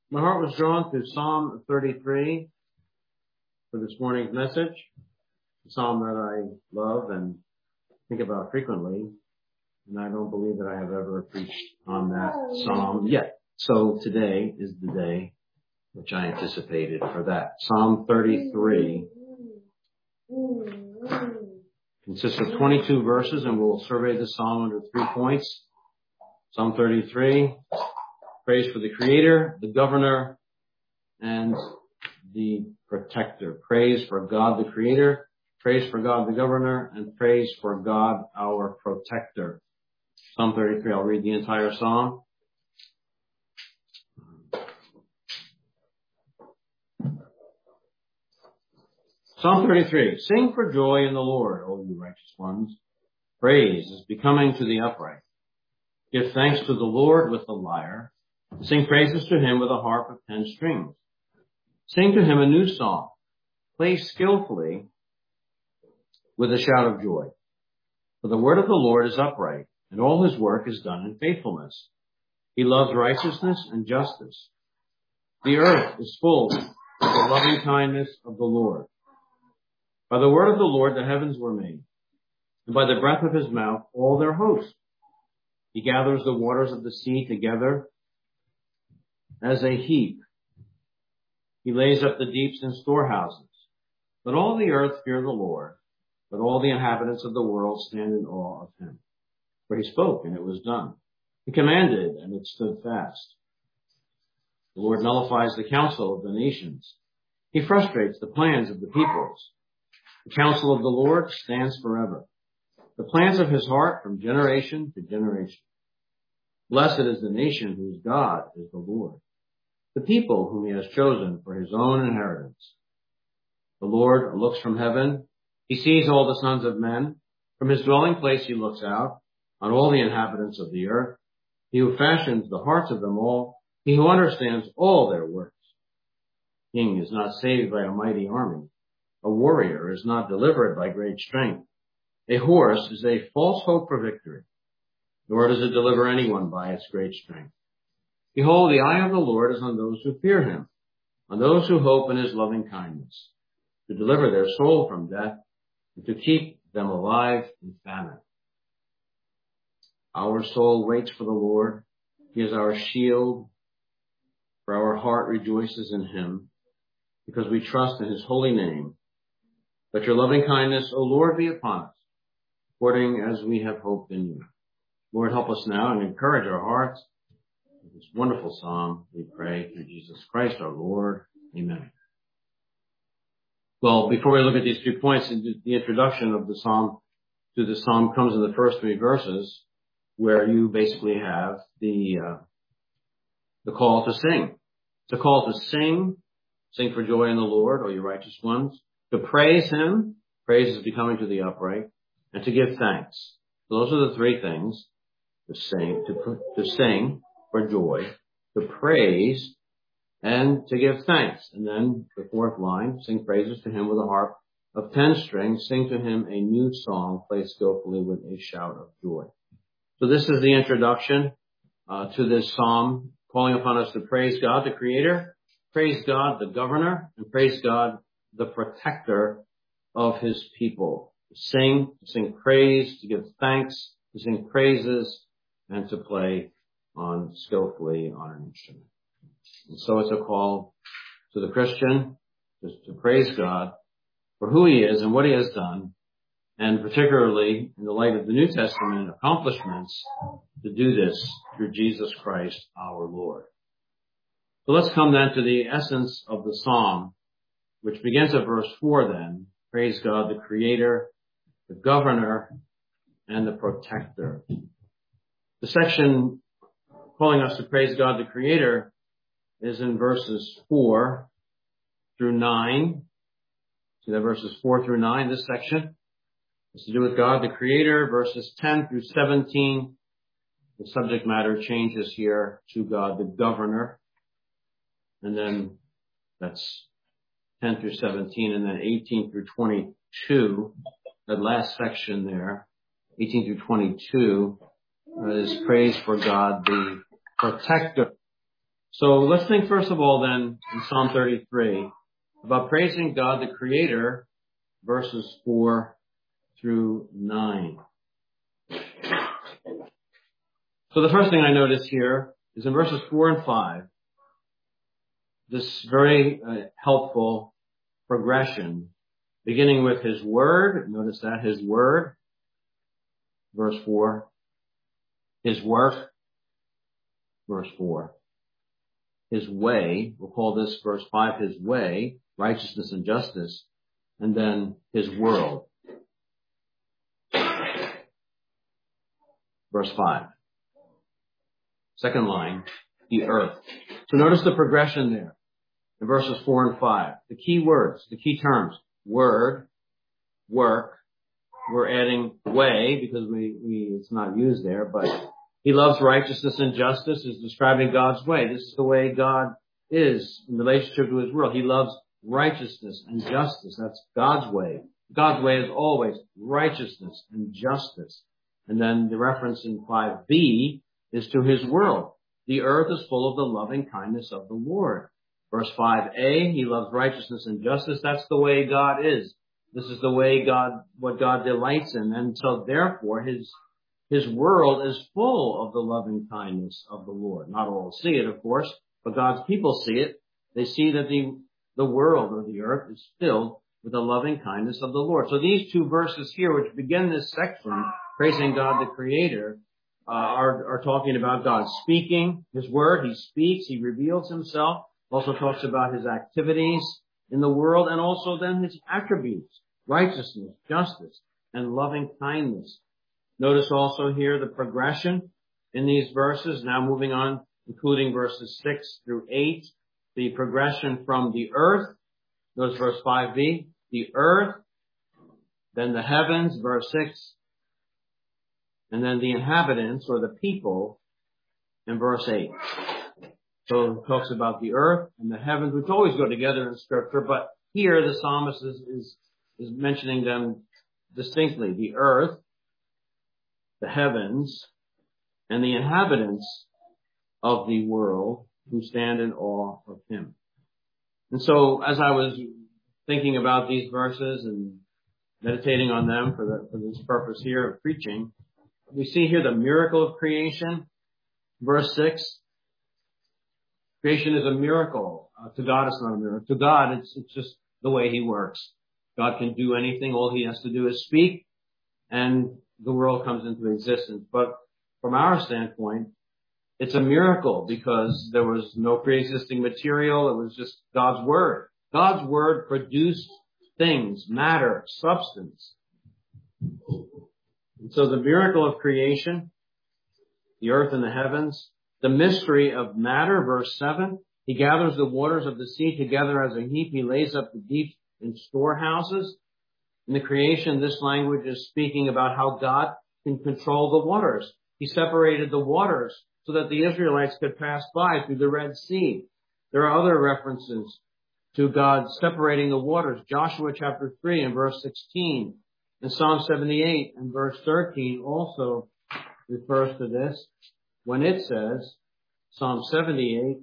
My heart was drawn to Psalm 33 for this morning's message, a psalm that I love and think about frequently, and I don't believe that I have ever preached on that psalm yet. So today is the day which I anticipated for that. Psalm 33 consists of 22 verses, and we'll survey the psalm under 3 points. Psalm 33, praise for the Creator, the Governor, and the Protector. Praise for God the Creator, praise for God the Governor, and praise for God our Protector. Psalm 33, I'll read the entire psalm. Psalm 33, sing for joy in the Lord, O you righteous ones. Praise is becoming to the upright. Give thanks to the Lord with the lyre. Sing praises to him with a harp of 10 strings. Sing to him a new song. Play skillfully with a shout of joy. For the word of the Lord is upright, and all his work is done in faithfulness. He loves righteousness and justice. The earth is full of the loving kindness of the Lord. By the word of the Lord the heavens were made, and by the breath of his mouth all their hosts. He gathers the waters of the sea together as a heap. He lays up the deeps in storehouses. Let all the earth fear the Lord. Let all the inhabitants of the world stand in awe of him. For he spoke, and it was done. He commanded, and it stood fast. The Lord nullifies the counsel of the nations. He frustrates the plans of the peoples. The counsel of the Lord stands forever, the plans of his heart from generation to generation. Blessed is the nation whose God is the Lord, the people whom he has chosen for his own inheritance. The Lord looks from heaven. He sees all the sons of men. From his dwelling place he looks out on all the inhabitants of the earth. He who fashions the hearts of them all, he who understands all their works. King is not saved by a mighty army. A warrior is not delivered by great strength. A horse is a false hope for victory, nor does it deliver anyone by its great strength. Behold, the eye of the Lord is on those who fear him, on those who hope in his loving kindness, to deliver their soul from death and to keep them alive in famine. Our soul waits for the Lord. He is our shield, for our heart rejoices in him, because we trust in his holy name. Let your loving kindness, O Lord, be upon us, according as we have hoped in you. Lord, help us now and encourage our hearts with this wonderful psalm, we pray through Jesus Christ our Lord. Amen. Well, before we look at these 3 points, the introduction of the psalm to the psalm comes in the first 3 verses, where you basically have the call to sing. It's a call to sing for joy in the Lord, O you righteous ones. To praise him, praise is becoming to the upright, and to give thanks. Those are the 3 things: to sing for joy, to praise, and to give thanks. And then the 4th line, sing praises to him with a harp of 10 strings, sing to him a new song, play skillfully with a shout of joy. So this is the introduction to this psalm, calling upon us to praise God the Creator, praise God the Governor, and praise God the Protector of his people. To sing praise, to give thanks, to sing praises, and to play skillfully on an instrument. And so it's a call to the Christian to praise God for who he is and what he has done, and particularly in the light of the New Testament accomplishments, to do this through Jesus Christ our Lord. So let's come then to the essence of the psalm, which begins at verse 4 then. Praise God the Creator, the Governor, and the Protector. The section calling us to praise God the Creator is in verses 4 through 9. See that verses 4 through 9, this section is to do with God the Creator. Verses 10 through 17, the subject matter changes here to God the Governor. And then that's 10 through 17, and then 18 through 22, that last section there, 18 through 22, is praise for God the Protector. So let's think first of all then in Psalm 33 about praising God the Creator, verses 4 through 9. So the first thing I notice here is in verses 4 and 5, this very helpful progression, beginning with His Word. Notice that, His Word, verse 4. His work, verse 4. His way, we'll call this verse 5 His way, righteousness and justice, and then His world. Verse 5. Second line, the earth. So notice the progression there in verses 4 and 5. The key words, the key terms, word, work. We're adding way because it's not used there, but He loves righteousness and justice is describing God's way. This is the way God is in relationship to His world. He loves righteousness and justice. That's God's way. God's way is always righteousness and justice. And then the reference in 5b is to His world. The earth is full of the loving kindness of the Lord. Verse 5a, He loves righteousness and justice. That's the way God is. This is the way what God delights in. And so therefore, His world is full of the loving kindness of the Lord. Not all see it, of course, but God's people see it. They see that the world or the earth is filled with the loving kindness of the Lord. So these two verses here, which begin this section, praising God the Creator, are talking about God speaking His word. He speaks. He reveals Himself. Also talks about His activities in the world and also then His attributes, righteousness, justice, and loving kindness. Notice also here the progression in these verses. Now moving on, including verses 6 through 8, the progression from the earth. Notice verse 5b, the earth, then the heavens, verse 6, and then the inhabitants or the people in verse 8. So it talks about the earth and the heavens, which always go together in Scripture, but here the psalmist is mentioning them distinctly. The earth, the heavens, and the inhabitants of the world who stand in awe of Him. And so as I was thinking about these verses and meditating on them for this purpose here of preaching, we see here the miracle of creation. Verse 6, creation is a miracle. To God, it's not a miracle. To God, it's just the way He works. God can do anything. All He has to do is speak, and the world comes into existence. But from our standpoint, it's a miracle because there was no pre-existing material. It was just God's Word. God's Word produced things, matter, substance. And so the miracle of creation, the earth and the heavens, the mystery of matter, verse 7, He gathers the waters of the sea together as a heap. He lays up the deep in storehouses. In the creation, this language is speaking about how God can control the waters. He separated the waters so that the Israelites could pass by through the Red Sea. There are other references to God separating the waters. Joshua chapter 3 and verse 16 and Psalm 78 and verse 13 also refers to this when it says, Psalm 78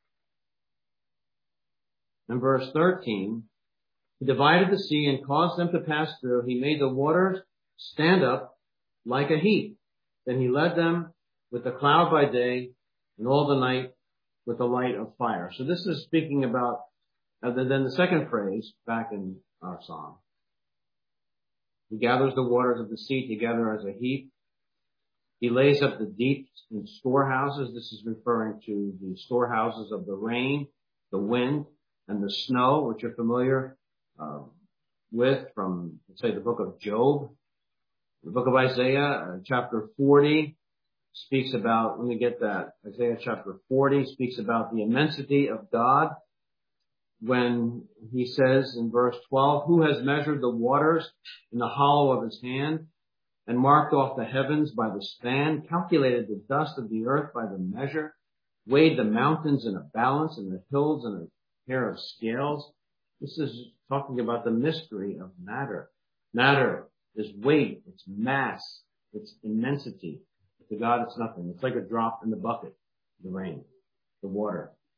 and verse 13, He divided the sea and caused them to pass through. He made the waters stand up like a heap. Then He led them with the cloud by day and all the night with the light of fire. So this is speaking about, then the second phrase back in our psalm. He gathers the waters of the sea together as a heap. He lays up the deep in storehouses. This is referring to the storehouses of the rain, the wind, and the snow, which you're familiar with from, let's say, the book of Job. The book of Isaiah, chapter 40, speaks about, let me get that, Isaiah chapter 40 speaks about the immensity of God when He says in verse 12, Who has measured the waters in the hollow of His hand and marked off the heavens by the span, calculated the dust of the earth by the measure, weighed the mountains in a balance and the hills in a pair of scales. This is talking about the mystery of matter. Matter is weight, it's mass, it's immensity. To God, it's nothing. It's like a drop in the bucket, the rain, the water.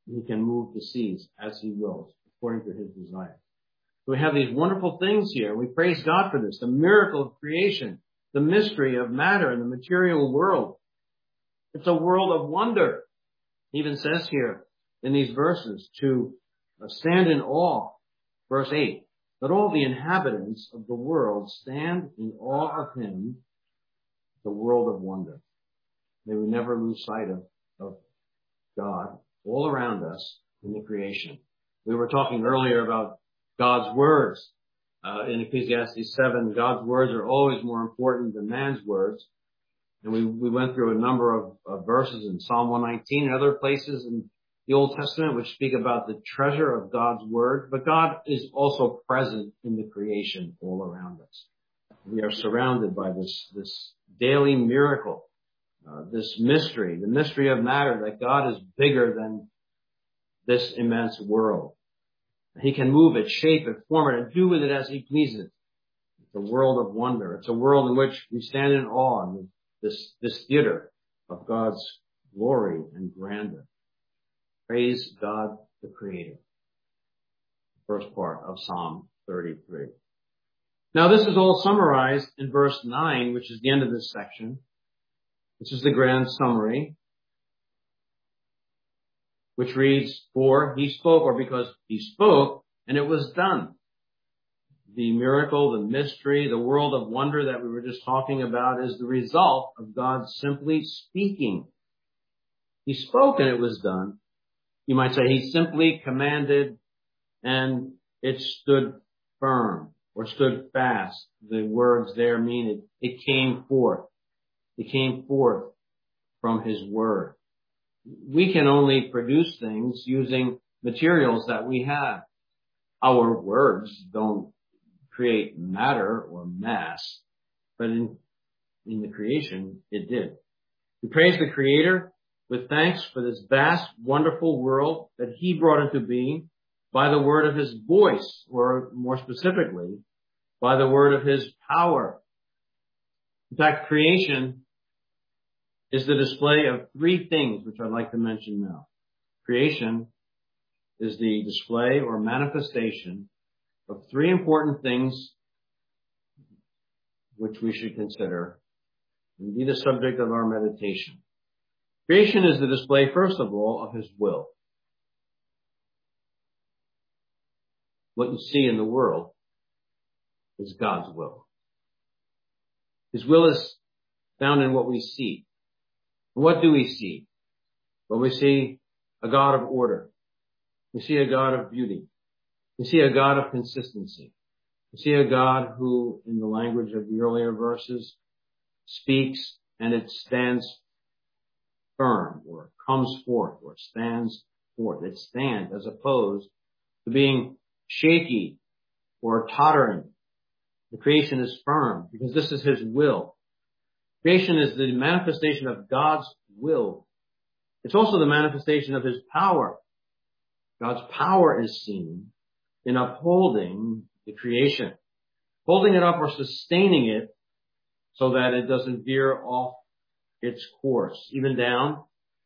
He can move the seas as he wills, according to his desire. So we have these wonderful things here. We praise God for this. The miracle of creation, the mystery of matter in the material world. It's a world of wonder. He even says here in these verses to stand in awe. Verse 8, let all the inhabitants of the world stand in awe of him, the world of wonder. May we never lose sight of God all around us in the creation. We were talking earlier about God's words. In Ecclesiastes 7, God's words are always more important than man's words. And we went through a number of verses in Psalm 119 and other places in the Old Testament which speak about the treasure of God's word. But God is also present in the creation all around us. We are surrounded by this daily miracle, this mystery, the mystery of matter, that God is bigger than this immense world. He can move it, shape it, form it, and do with it as he pleases. It's a world of wonder. It's a world in which we stand in awe in this theater of God's glory and grandeur. Praise God the Creator. First part of Psalm 33. Now this is all summarized in verse 9, which is the end of this section. This is the grand summary, which reads, for he spoke, or because he spoke, and it was done. The miracle, the mystery, the world of wonder that we were just talking about is the result of God simply speaking. He spoke and it was done. You might say he simply commanded and it stood firm or stood fast. The words there mean it came forth. It came forth from his word. We can only produce things using materials that we have. Our words don't create matter or mass, but in the creation, it did. We praise the Creator with thanks for this vast, wonderful world that he brought into being by the word of his voice, or more specifically, by the word of his power. In fact, creation is the display of three things, which I'd like to mention now. Creation is the display or manifestation of three important things which we should consider and be the subject of our meditation. Creation is the display, first of all, of his will. What you see in the world is God's will. His will is found in what we see. What do we see? Well, we see a God of order. We see a God of beauty. We see a God of consistency. We see a God who, in the language of the earlier verses, speaks and it stands firm, or comes forth, or stands forth. It stands as opposed to being shaky or tottering. The creation is firm because this is his will. Creation is the manifestation of God's will. It's also the manifestation of his power. God's power is seen in upholding the creation, holding it up or sustaining it so that it doesn't veer off its course, even down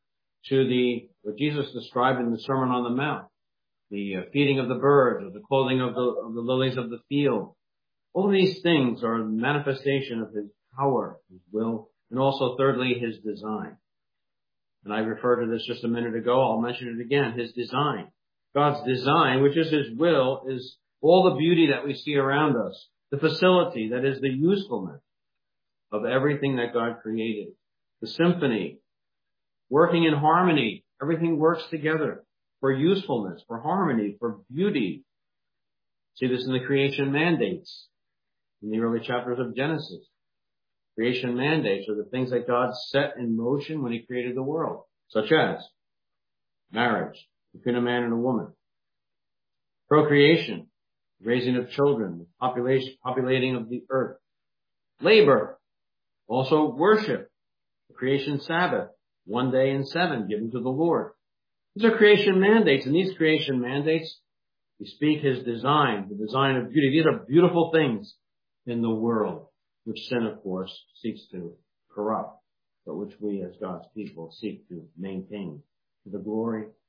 to what Jesus described in the Sermon on the Mount, the feeding of the birds, or the clothing of the lilies of the field. All of these things are a manifestation of his power, his will, and also thirdly, his design. And I referred to this just a minute ago. I'll mention it again. His design. God's design, which is his will, is all the beauty that we see around us. The facility, that is the usefulness of everything that God created. The symphony, working in harmony. Everything works together for usefulness, for harmony, for beauty. See this in the creation mandates in the early chapters of Genesis. Creation mandates are the things that God set in motion when he created the world, such as marriage between a man and a woman, procreation, raising of children, populating of the earth, labor, also worship, the creation Sabbath, 1 day in 7 given to the Lord. These are creation mandates, and these creation mandates, we speak his design, the design of beauty. These are beautiful things in the world, which sin, of course, seeks to corrupt, but which we as God's people seek to maintain to the glory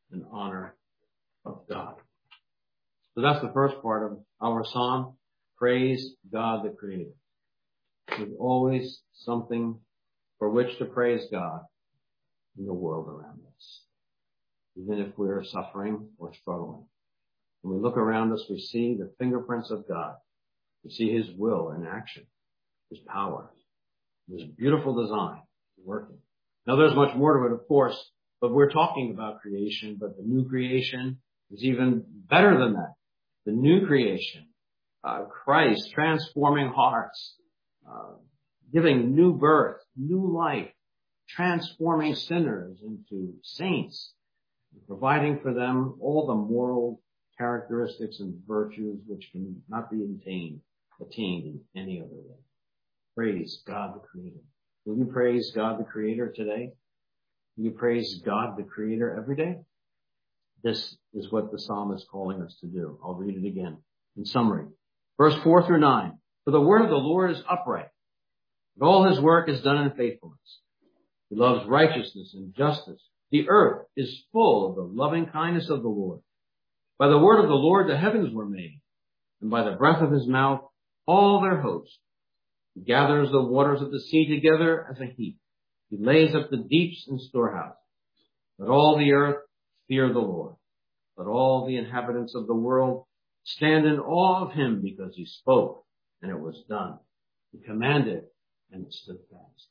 and honor of God. So that's the first part of our psalm. Praise God the Creator. There's always something for which to praise God in the world around us, even if we're suffering or struggling. When we look around us, we see the fingerprints of God. We see His will in action, His power, His beautiful design working. Now, there's much more to it, of course, but we're talking about creation, but the new creation is even better than that. The new creation, Christ transforming hearts, giving new birth, new life, transforming sinners into saints, providing for them all the moral characteristics and virtues which can not be attained in any other way. Praise God the Creator. Will you praise God the Creator today? Will you praise God the Creator every day? This is what the psalm is calling us to do. I'll read it again. In summary, verse 4 through 9. For the word of the Lord is upright, and all His work is done in faithfulness. He loves righteousness and justice. The earth is full of the loving kindness of the Lord. By the word of the Lord the heavens were made, and by the breath of His mouth all their host. He gathers the waters of the sea together as a heap. He lays up the deeps in storehouses. Let all the earth fear the Lord. Let all the inhabitants of the world stand in awe of Him, because He spoke and it was done. He commanded and it stood fast.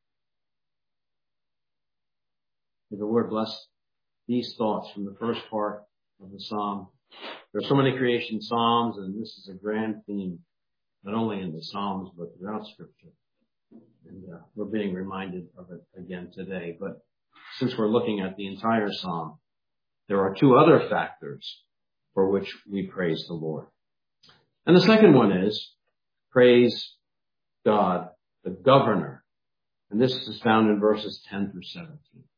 May the Lord bless these thoughts from the first part of the psalm. There are so many creation psalms, and this is a grand theme, not only in the psalms, but throughout Scripture. And we're being reminded of it again today. But since we're looking at the entire psalm, there are two other factors for which we praise the Lord. And the second one is praise God, the governor. And this is found in verses 10 through 17.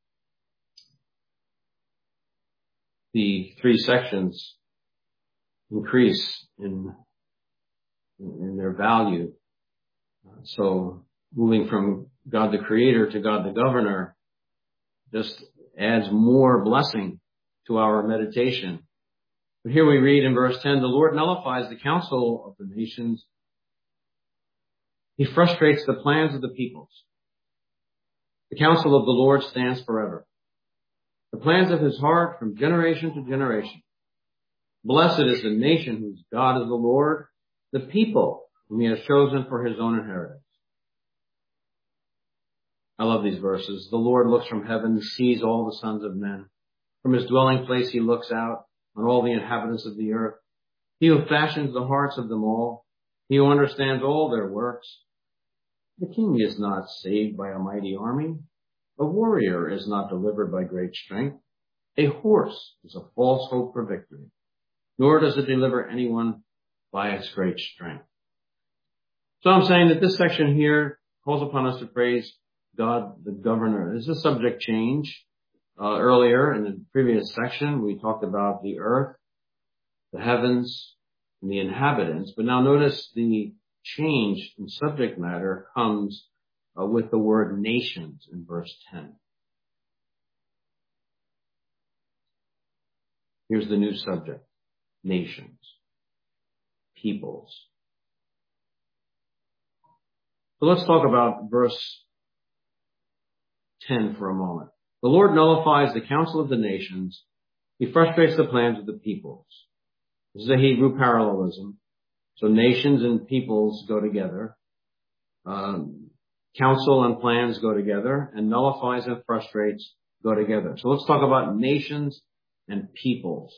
The three sections increase in their value. So moving from God the Creator to God the Governor just adds more blessing to our meditation. But here we read in verse 10, the Lord nullifies the counsel of the nations. He frustrates the plans of the peoples. The counsel of the Lord stands forever, the plans of His heart from generation to generation. Blessed is the nation whose God is the Lord, the people whom He has chosen for His own inheritance. I love these verses. The Lord looks from heaven, sees all the sons of men. From His dwelling place He looks out on all the inhabitants of the earth. He who fashions the hearts of them all. He who understands all their works. The king is not saved by a mighty army. A warrior is not delivered by great strength. A horse is a false hope for victory, nor does it deliver anyone by its great strength. So I'm saying that this section here calls upon us to praise God the Governor. This is a subject change. Earlier in the previous section, we talked about the earth, the heavens, and the inhabitants. But now notice the change in subject matter comes with the word nations in verse 10. Here's the new subject: nations, peoples. So let's talk about verse 10 for a moment. The Lord nullifies the counsel of the nations. He frustrates the plans of the peoples. This is a Hebrew parallelism. So nations and peoples go together. Counsel and plans go together, and nullifies and frustrates go together. So let's talk about nations and peoples.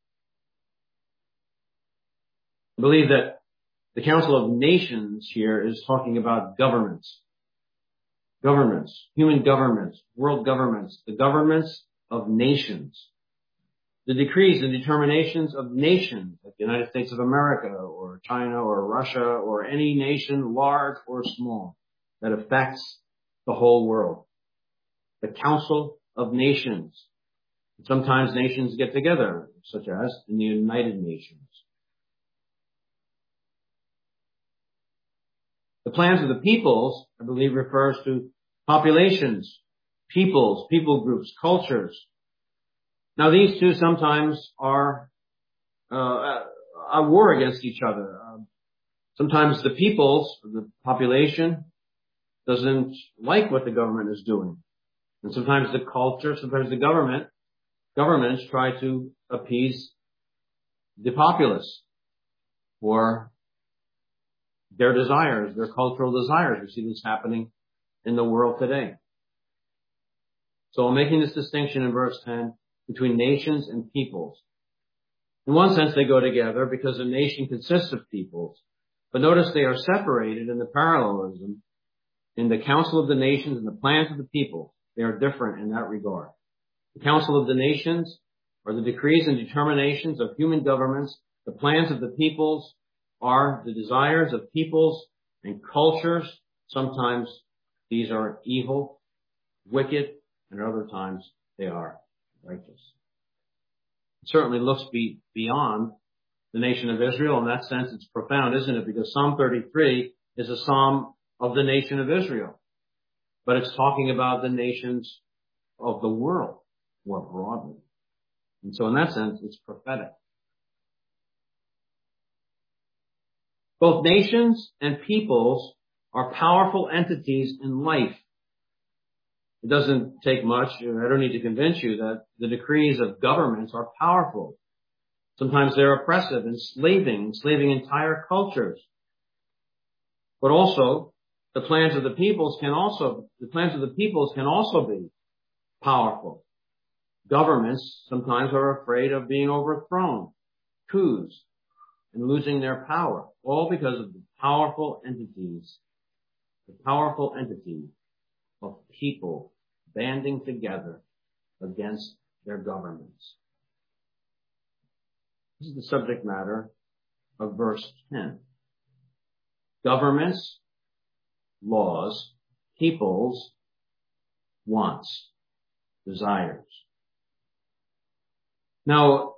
I believe that the Council of Nations here is talking about governments. Governments, human governments, world governments, the governments of nations. The decrees and determinations of nations, like the United States of America or China or Russia or any nation, large or small, that affects the whole world. The Council of Nations. Sometimes nations get together, such as in the United Nations. The plans of the peoples, I believe, refers to populations, peoples, people groups, cultures. Now, these two sometimes are a war against each other. Sometimes the population doesn't like what the government is doing. And sometimes the culture, sometimes the governments try to appease the populace for their desires, their cultural desires. We see this happening in the world today. So I'm making this distinction in verse 10 between nations and peoples. In one sense, they go together because a nation consists of peoples. But notice they are separated in the parallelism in the council of the nations and the plans of the people. They are different in that regard. The council of the nations are the decrees and determinations of human governments. The plans of the peoples are the desires of peoples and cultures. Sometimes these are evil, wicked, and at other times they are righteous. It certainly looks beyond the nation of Israel. In that sense, it's profound, isn't it? Because Psalm 33 is a psalm of the nation of Israel. But it's talking about the nations of the world more broadly. And so in that sense, it's prophetic. Both nations and peoples are powerful entities in life. It doesn't take much. I don't need to convince you that the decrees of governments are powerful. Sometimes they're oppressive, enslaving entire cultures. But also, the plans of the peoples can also be powerful. Governments sometimes are afraid of being overthrown, coups, and losing their power, all because of the powerful entity of people banding together against their governments. This is the subject matter of verse 10. Governments, laws, peoples, wants, desires. Now,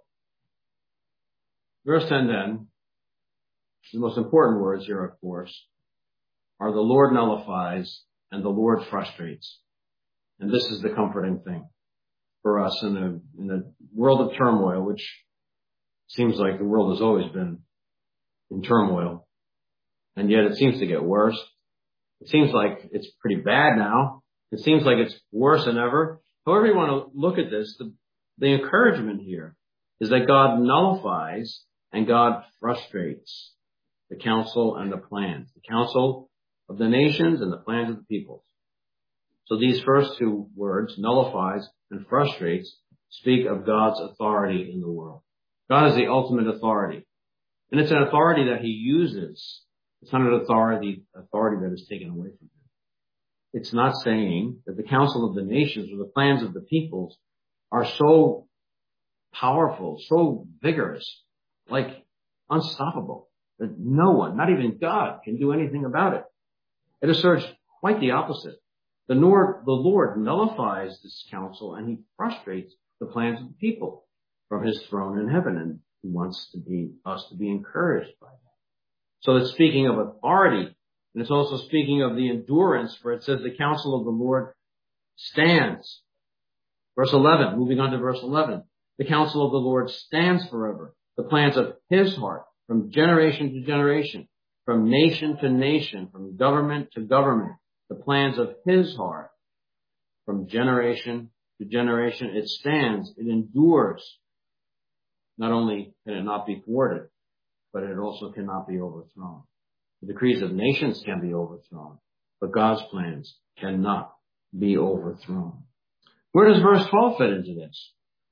verse 10 then, the most important words here, of course, are the Lord nullifies and the Lord frustrates. And this is the comforting thing for us in a world of turmoil, which seems like the world has always been in turmoil. And yet it seems to get worse. It seems like it's pretty bad now. It seems like it's worse than ever. However you want to look at this, the encouragement here is that God nullifies and God frustrates the counsel and the plans, the counsel of the nations and the plans of the peoples. So these first two words, nullifies and frustrates, speak of God's authority in the world. God is the ultimate authority. And it's an authority that he uses. It's not an authority that is taken away from him. It's not saying that the counsel of the nations or the plans of the peoples are so powerful, so vigorous, like unstoppable, that no one, not even God, can do anything about it. It asserts quite the opposite. The Lord nullifies this counsel and he frustrates the plans of the people from his throne in heaven, and he wants us to be encouraged by that. So it's speaking of authority, and it's also speaking of the endurance, for it says the counsel of the Lord stands. Verse 11, moving on to verse 11. The counsel of the Lord stands forever. The plans of his heart from generation to generation, from nation to nation, from government to government. The plans of his heart from generation to generation. It stands. It endures. Not only can it not be thwarted, but it also cannot be overthrown. The decrees of nations can be overthrown, but God's plans cannot be overthrown. Where does verse 12 fit into this?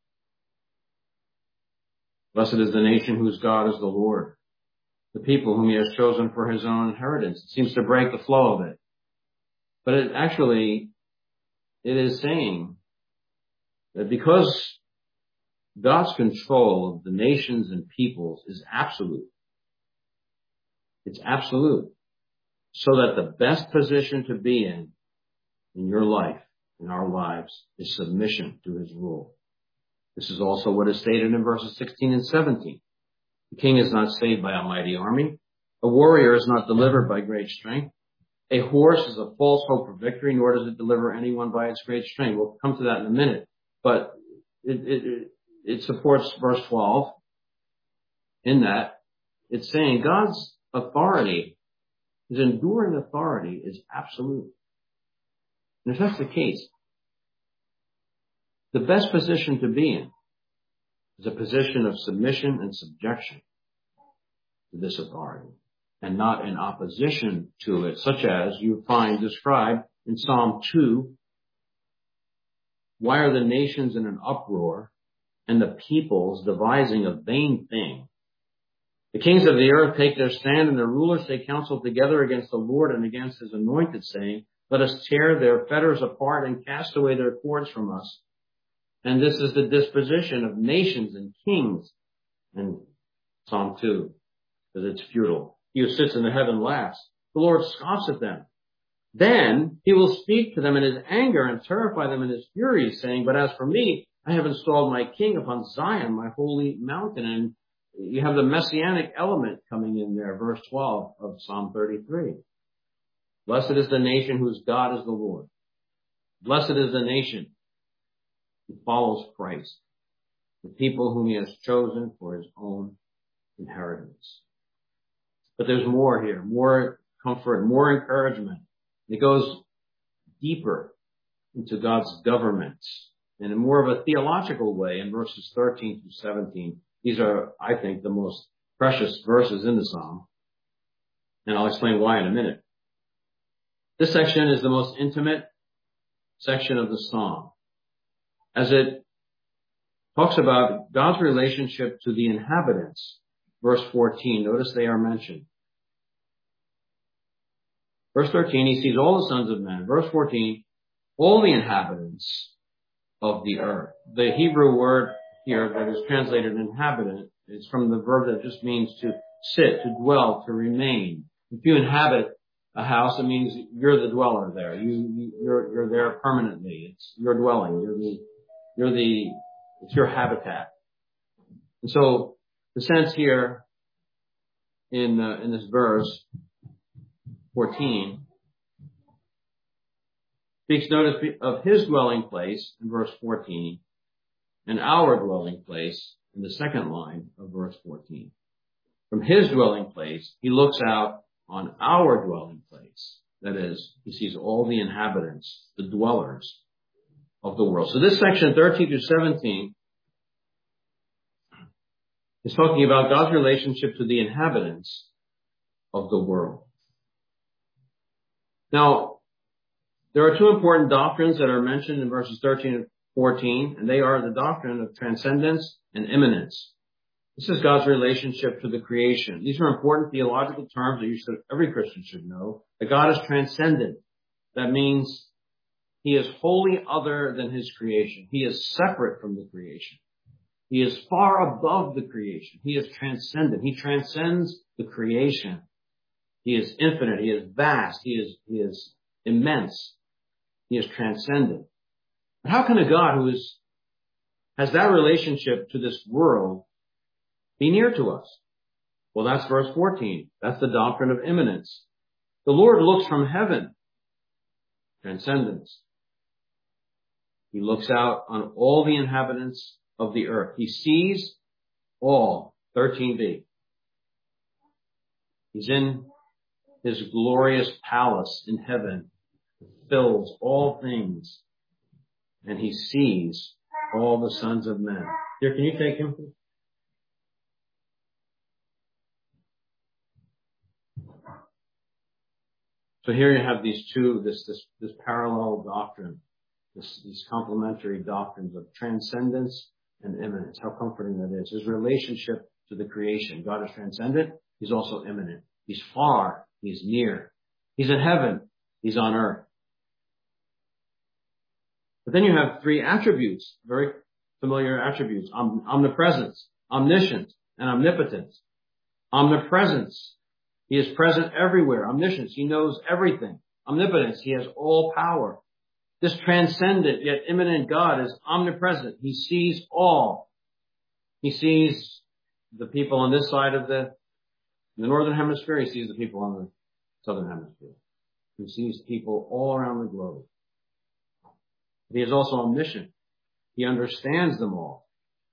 Blessed is the nation whose God is the Lord, the people whom he has chosen for his own inheritance. It seems to break the flow of it. But it is saying that because God's control of the nations and peoples is absolute, it's absolute, so that the best position to be in your life, in our lives, is submission to his rule. This is also what is stated in verses 16 and 17. The king is not saved by a mighty army. A warrior is not delivered by great strength. A horse is a false hope for victory, nor does it deliver anyone by its great strength. We'll come to that in a minute. But it supports verse 12 in that it's saying God's authority, his enduring authority is absolute. And if that's the case, the best position to be in is a position of submission and subjection to this authority, and not in opposition to it, such as you find described in Psalm 2. Why are the nations in an uproar and the peoples devising a vain thing? The kings of the earth take their stand, and the rulers take counsel together against the Lord and against his anointed, saying, let us tear their fetters apart and cast away their cords from us. And this is the disposition of nations and kings. And Psalm 2, because it's futile. He who sits in the heaven laughs. The Lord scoffs at them. Then he will speak to them in his anger and terrify them in his fury, saying, but as for me, I have installed my king upon Zion, my holy mountain. And you have the messianic element coming in there, verse 12 of Psalm 33. Blessed is the nation whose God is the Lord. Blessed is the nation who follows Christ, the people whom he has chosen for his own inheritance. But there's more here, more comfort, more encouragement. It goes deeper into God's government and in more of a theological way in verses 13 through 17. These are, I think, the most precious verses in the Psalm. And I'll explain why in a minute. This section is the most intimate section of the Psalm, as it talks about God's relationship to the inhabitants. Verse 14, notice they are mentioned. Verse 13, he sees all the sons of men. Verse 14, all the inhabitants of the earth. The Hebrew word here that is translated inhabitant is from the verb that just means to sit, to dwell, to remain. If you inhabit a house, it means you're the dweller there. You're there permanently. It's your dwelling. It's your habitat. And so the sense here in this verse 14 speaks, notice, of his dwelling place in verse 14 and our dwelling place in the second line of verse 14. From his dwelling place, he looks out on our dwelling place. That is, he sees all the inhabitants, the dwellers of the world. So this section 13 to 17 is talking about God's relationship to the inhabitants of the world. Now, there are two important doctrines that are mentioned in verses 13 and 14, and they are the doctrine of transcendence and immanence. This is God's relationship to the creation. These are important theological terms that every Christian should know. That God is transcendent. That means he is wholly other than his creation. He is separate from the creation. He is far above the creation. He is transcendent. He transcends the creation. He is infinite. He is vast. He is immense. He is transcendent. But how can a God who has that relationship to this world be near to us? Well, that's verse 14. That's the doctrine of immanence. The Lord looks from heaven. Transcendence. He looks out on all the inhabitants of the earth. He sees all. 13b. He's in his glorious palace in heaven. It fills all things. And he sees all the sons of men. Here, can you take him? So here you have these two, this parallel doctrine, these complementary doctrines of transcendence and immanence. How comforting that is. His relationship to the creation. God is transcendent. He's also immanent. He's far. He's near. He's in heaven. He's on earth. But then you have three attributes, very familiar attributes: omnipresence, omniscience, and omnipotence. Omnipresence. He is present everywhere. Omniscience. He knows everything. Omnipotence. He has all power. This transcendent yet immanent God is omnipresent. He sees all. He sees the people on this side of the northern hemisphere. He sees the people on the southern hemisphere. He sees people all around the globe. He is also omniscient. He understands them all.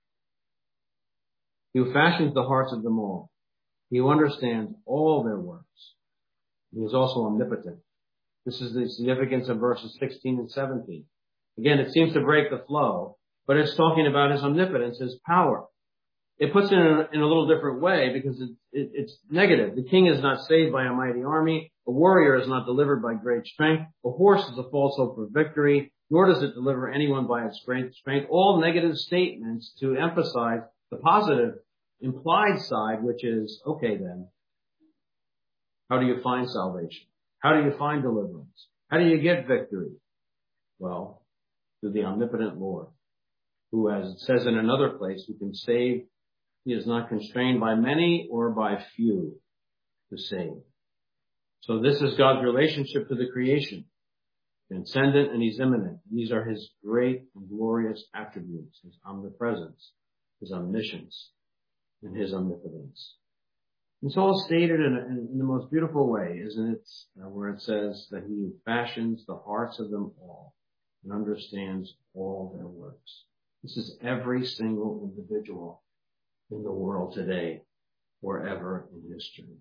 He who fashions the hearts of them all. He who understands all their works. He is also omnipotent. This is the significance of verses 16 and 17. Again, it seems to break the flow, but it's talking about his omnipotence, his power. It puts it in a little different way because it's negative. The king is not saved by a mighty army. A warrior is not delivered by great strength. A horse is a false hope for victory, nor does it deliver anyone by its great strength. All negative statements to emphasize the positive implied side, which is, okay then, how do you find salvation? How do you find deliverance? How do you get victory? Well, through the omnipotent Lord, who, as it says in another place, who can save. He is not constrained by many or by few to save. So this is God's relationship to the creation. Transcendent and he's immanent. These are his great and glorious attributes, his omnipresence, his omniscience, and his omnipotence. It's all stated in the most beautiful way, isn't it? Where it says that he fashions the hearts of them all and understands all their works. This is every single individual in the world today, wherever in history.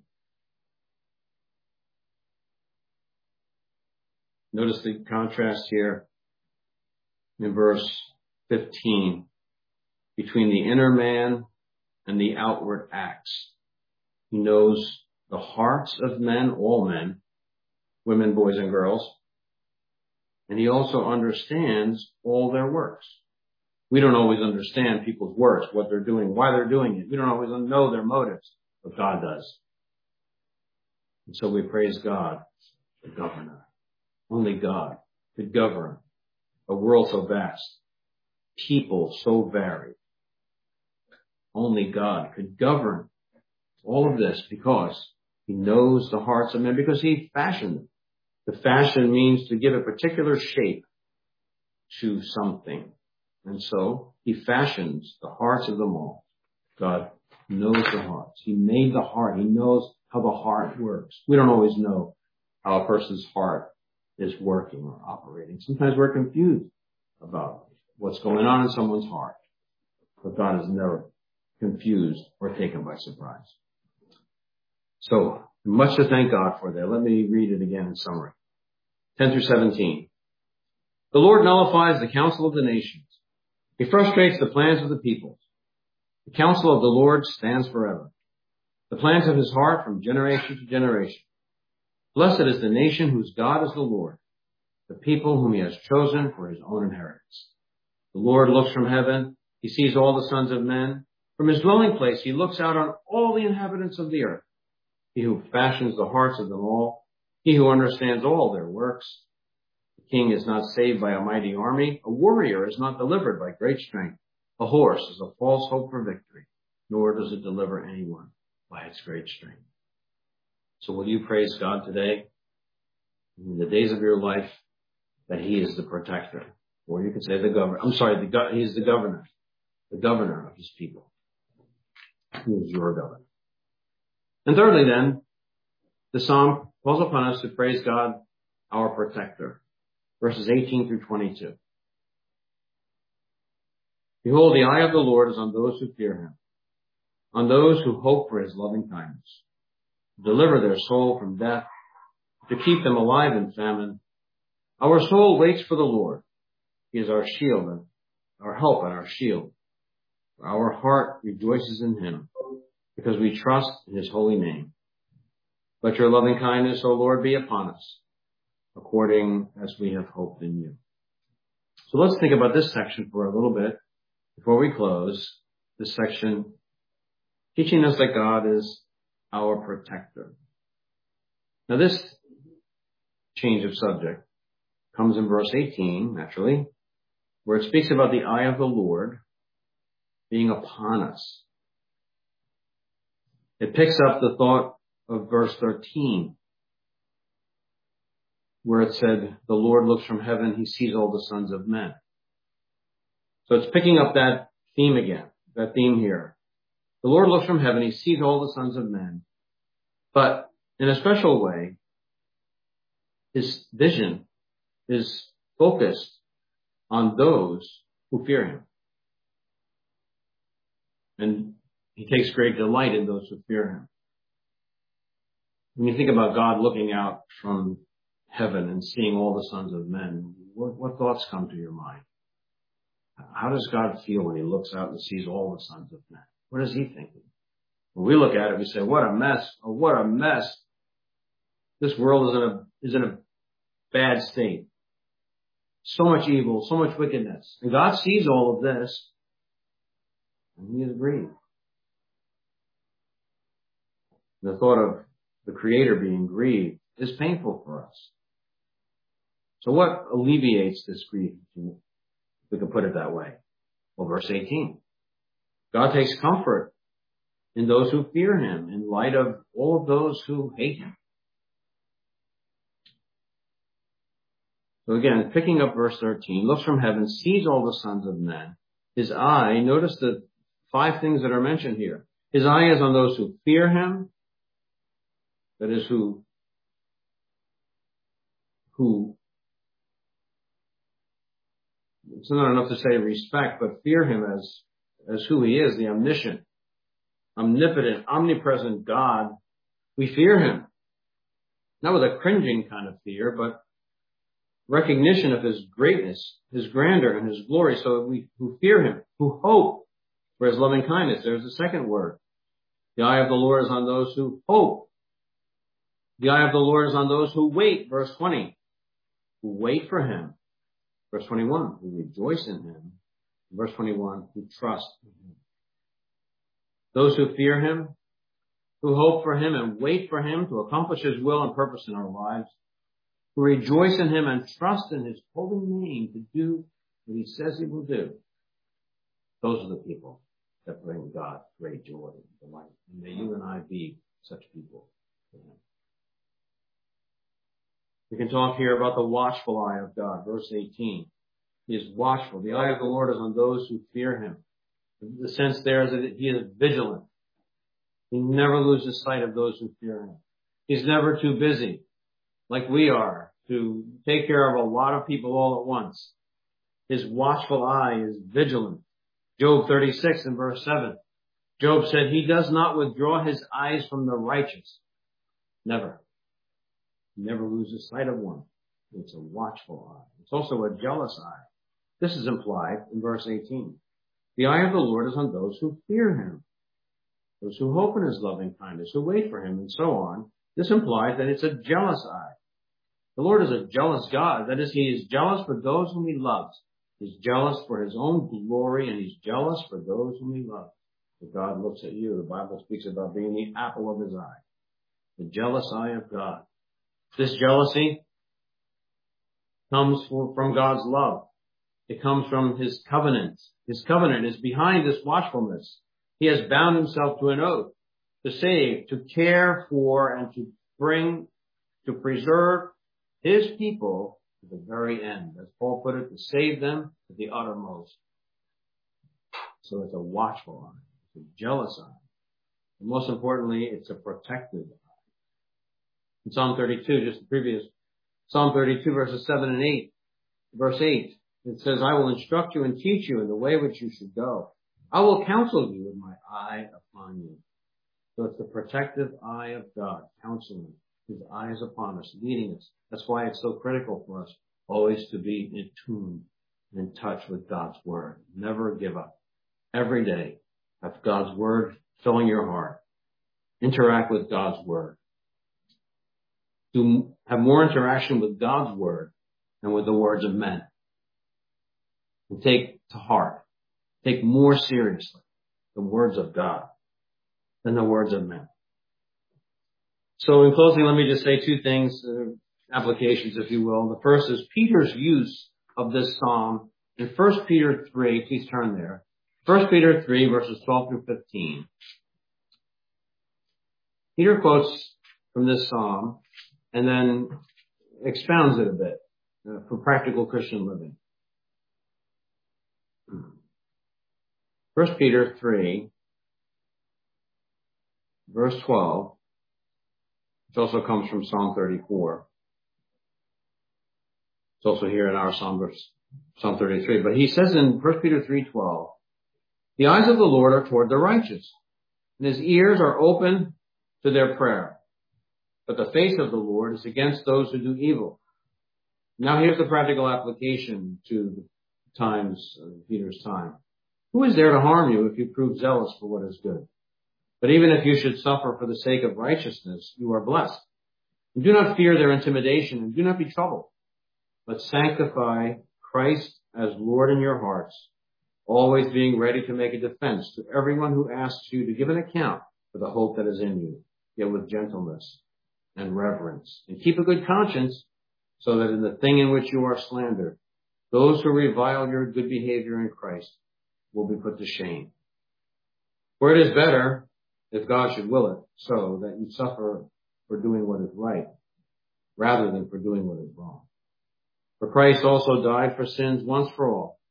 Notice the contrast here in verse 15 between the inner man and the outward acts. He knows the hearts of men, all men, women, boys, and girls. And he also understands all their works. We don't always understand people's works, what they're doing, why they're doing it. We don't always know their motives, but God does. And so we praise God, the governor. Only God could govern a world so vast, people so varied. Only God could govern all of this because he knows the hearts of men, because he fashioned them. The fashion means to give a particular shape to something. And so he fashions the hearts of them all. God knows the hearts. He made the heart. He knows how the heart works. We don't always know how a person's heart is working or operating. Sometimes we're confused about what's going on in someone's heart. But God is never confused or taken by surprise. So, much to thank God for there. Let me read it again in summary. 10 through 17. The Lord nullifies the counsel of the nations. He frustrates the plans of the peoples. The counsel of the Lord stands forever. The plans of his heart from generation to generation. Blessed is the nation whose God is the Lord, the people whom he has chosen for his own inheritance. The Lord looks from heaven. He sees all the sons of men. From his dwelling place, he looks out on all the inhabitants of the earth. He who fashions the hearts of them all. He who understands all their works. The king is not saved by a mighty army. A warrior is not delivered by great strength. A horse is a false hope for victory, nor does it deliver anyone by its great strength. So will you praise God today, in the days of your life, that he is the protector? Or you could say the governor. He is the governor of his people. He is your governor. And thirdly then, the psalm calls upon us to praise God, our protector. Verses 18 through 22. Behold, the eye of the Lord is on those who fear him, on those who hope for his loving kindness, to deliver their soul from death, to keep them alive in famine. Our soul waits for the Lord. He is our shield, and our help and our shield. Our heart rejoices in him, because we trust in his holy name. Let your loving kindness, O Lord, be upon us, according as we have hoped in you. So let's think about this section for a little bit before we close. This section teaching us that God is our protector. Now this change of subject comes in verse 18, naturally, where it speaks about the eye of the Lord being upon us. It picks up the thought of verse 13, where it said, the Lord looks from heaven, he sees all the sons of men. So it's picking up that theme again, that theme here. The Lord looks from heaven, he sees all the sons of men. But in a special way, his vision is focused on those who fear him. And he takes great delight in those who fear him. When you think about God looking out from heaven and seeing all the sons of men, what thoughts come to your mind? How does God feel when he looks out and sees all the sons of men? What is he thinking? When we look at it, we say, what a mess. Oh, what a mess. This world is in a bad state. So much evil, so much wickedness. And God sees all of this, and he is grieved. The thought of the Creator being grieved is painful for us. So what alleviates this grief, if we can put it that way? Well, verse 18. God takes comfort in those who fear him in light of all of those who hate him. So again, picking up verse 13, looks from heaven, sees all the sons of men. His eye, notice the 5 things that are mentioned here. His eye is on those who fear him. That is who it's not enough to say respect, but fear him as who he is, the omniscient, omnipotent, omnipresent God. We fear him. Not with a cringing kind of fear, but recognition of his greatness, his grandeur, and his glory. So we who fear him, who hope for his loving kindness. There's the second word. The eye of the Lord is on those who hope. The eye of the Lord is on those who wait, verse 20, who wait for him. Verse 21, who rejoice in him. Verse 21, who trust in him. Those who fear him, who hope for him and wait for him to accomplish his will and purpose in our lives, who rejoice in him and trust in his holy name to do what he says he will do. Those are the people that bring God great joy and delight. And may you and I be such people for him. We can talk here about the watchful eye of God. Verse 18. He is watchful. The eye of the Lord is on those who fear him. The sense there is that he is vigilant. He never loses sight of those who fear him. He's never too busy, like we are, to take care of a lot of people all at once. His watchful eye is vigilant. Job 36 and verse 7. Job said, he does not withdraw his eyes from the righteous. Never. He never loses sight of one. It's a watchful eye. It's also a jealous eye. This is implied in verse 18. The eye of the Lord is on those who fear him, those who hope in his loving kindness, who wait for him, and so on. This implies that it's a jealous eye. The Lord is a jealous God. That is, he is jealous for those whom he loves. He's jealous for his own glory, and he's jealous for those whom he loves. If God looks at you, the Bible speaks about being the apple of his eye, the jealous eye of God. This jealousy comes from God's love. It comes from his covenant. His covenant is behind this watchfulness. He has bound himself to an oath to save, to care for, and to preserve his people to the very end. As Paul put it, to save them to the uttermost. So it's a watchful eye. It's a jealous eye. And most importantly, it's a protective eye. In Psalm 32, just the previous, Psalm 32 verses 7 and 8, verse 8, it says, I will instruct you and teach you in the way which you should go. I will counsel you with my eye upon you. So it's the protective eye of God, counseling. His eye is upon us, leading us. That's why it's so critical for us always to be in tune, in touch with God's word. Never give up. Every day, have God's word filling your heart. Interact with God's word. To have more interaction with God's word than with the words of men. And take to heart, take more seriously the words of God than the words of men. So in closing, let me just say 2 things, applications, if you will. The first is Peter's use of this psalm in 1 Peter 3. Please turn there. 1 Peter 3, verses 12 through 15. Peter quotes from this psalm and then expounds it a bit for practical Christian living. 1 Peter 3, verse 12, which also comes from Psalm 34. It's also here in our Psalm, verse Psalm 33. But he says in 1 Peter 3:12, the eyes of the Lord are toward the righteous, and his ears are open to their prayer. But the face of the Lord is against those who do evil. Now here's the practical application to the times of Peter's time. Who is there to harm you if you prove zealous for what is good? But even if you should suffer for the sake of righteousness, you are blessed. And do not fear their intimidation, and do not be troubled, but sanctify Christ as Lord in your hearts, always being ready to make a defense to everyone who asks you to give an account for the hope that is in you, yet with gentleness and reverence. And keep a good conscience, so that in the thing in which you are slandered, those who revile your good behavior in Christ will be put to shame. For it is better, if God should will it, so that you suffer for doing what is right, rather than for doing what is wrong. For Christ also died for sins once for all,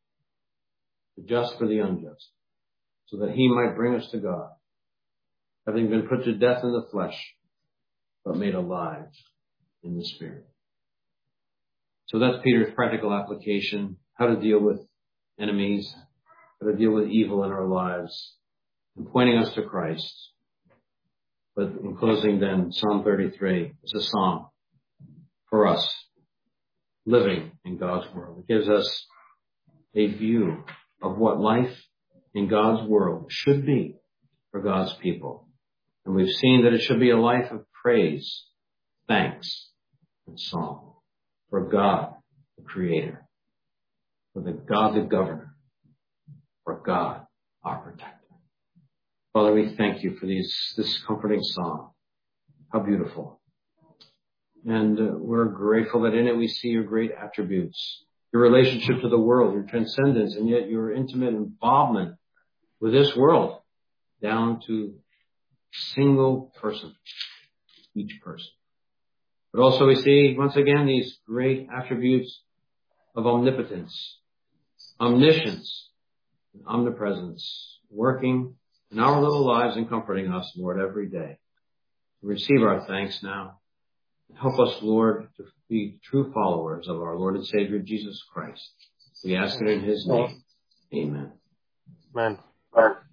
the just for the unjust, so that he might bring us to God, having been put to death in the flesh, but made alive in the Spirit. So that's Peter's practical application, how to deal with enemies, how to deal with evil in our lives, and pointing us to Christ. But in closing then, Psalm 33 is a psalm for us living in God's world. It gives us a view of what life in God's world should be for God's people. And we've seen that it should be a life of praise, thanks, and song for God, the Creator, for the God, the Governor, for God, our Protector. Father, we thank you for this comforting song. How beautiful. And we're grateful that in it we see your great attributes, your relationship to the world, your transcendence, and yet your intimate involvement with this world, down to single person, each person. But also we see, once again, these great attributes of omnipotence, omniscience, and omnipresence, working in our little lives and comforting us, Lord, every day. We receive our thanks now. Help us, Lord, to be true followers of our Lord and Savior, Jesus Christ. We ask it in his name. Amen. Amen.